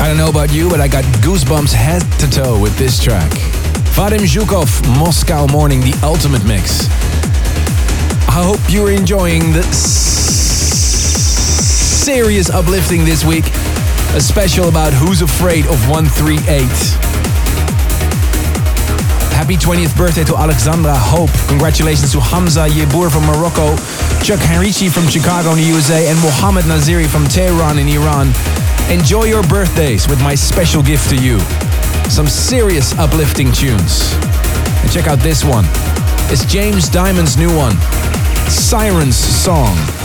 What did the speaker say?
I don't know about you, but I got goosebumps head to toe with this track. Vadim Zhukov, Moscow Morning, the ultimate mix. I hope you're enjoying the serious uplifting this week. A special about Who's Afraid of 138. Happy 20th birthday to Alexandra Hope. Congratulations to Hamza Yebour from Morocco, Chuck Henrici from Chicago in the USA, and Mohammed Naziri from Tehran in Iran. Enjoy your birthdays with my special gift to you. Some serious uplifting tunes. And check out this one. It's James Diamond's new one, Siren's Song.